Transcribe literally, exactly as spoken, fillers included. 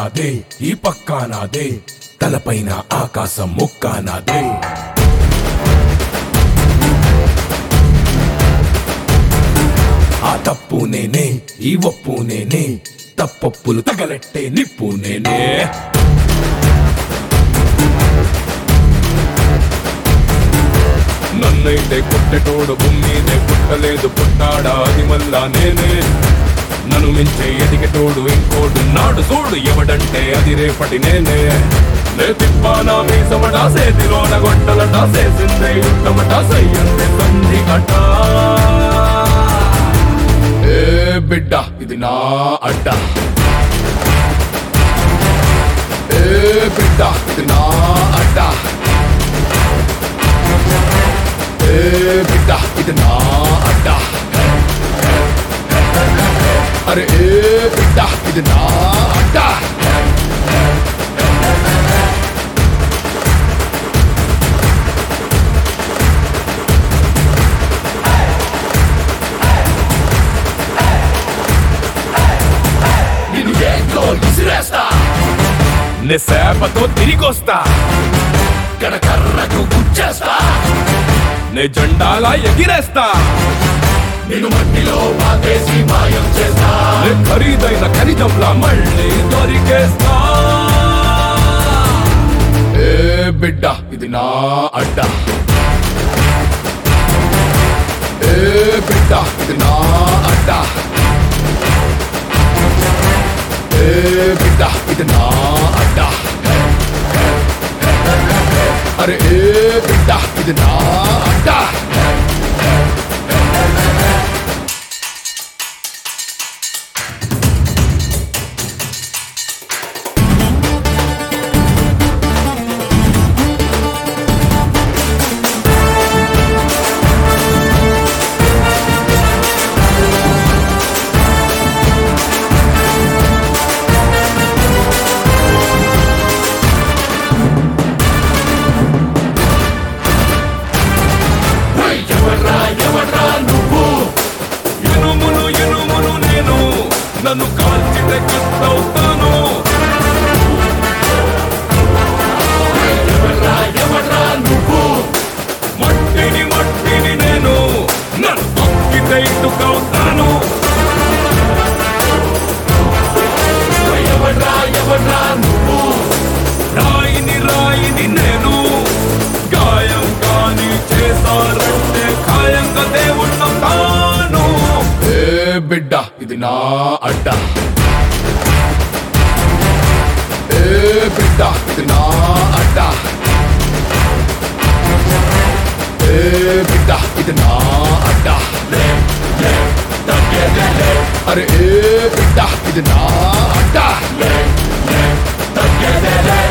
నాదే, ఈ పక్కా నాదే, తలపైన ఆకాశం ముక్కా నాదే. ఆ తప్పు నేనే, ఈ ఒప్పు నేనే, తప్పొప్పులు తగలెట్టే నిప్పు నేనే. నన్నైతే పుట్టెటోడు భూమినే పుట్టలేదు, పుట్టాడా అది మళ్ళా నేనే. నన్ను మించే ఎదిగేటోడు ఇంకోడు నాడు చూడు, ఎవడంటే అది రేపటి నేనే. నే తిప్పానా మీసమటా, సేతిలోన గొట్టలటా, చేసిందే యుద్ధమట, సయ్యందే సంధి అట. ఏ బిడ్డ ఇది నా అడ్డ, ఏ బిడ్డ ఇది నా అడ్డ, ఏ బిడ్డ ఇది నా అడ్డ. అరే ఏ బిడ్డ ఇది నా అడ్డ. నిన్ను ఏంట్లో విసిరేస్తా, నే సేపతో తిరిగొస్తా, కడకర్రకు గుచ్చేస్తా, నే జెండాలా ఎగిరేస్తా, నిన్ను మట్టిలో పాతేసి మాయం చేస్తా, నే ఖరీదైన ఖనిజంలా మళ్ళీ దొరికేస్తా. ఏ బిడ్డ ఇది నా అడ్డ, ఏ బిడ్డ ఇది నా అడ్డ, ఏ బిడ్డ ఇది నా అడ్డ. అరే ఏ బిడ్డ ఇది నా అడ్డ. నన్ను కాల్చితే కట్టవుతాను, ఎవర్రా ఎవర్రా నువ్వు, మట్టిని మట్టిని నేను, నన్ను తొక్కితే ఇటుకవుతాను. ఎవర్రా ఎవర్రా నువ్వు, రాయిని రాయిని నేను, గాయం కాని చేశారంటే ఖాయంగా దేవుణ్ణవుతాను. ఏ బిడ్డ ఇది నా అడ్డ, ఏ బిడ్డ ఇది నా అడ్డ, ఏ బిడ్డ ఇది నా అడ్డ. అరే ఏ బిడ్డ ఇది నా అడ్డ.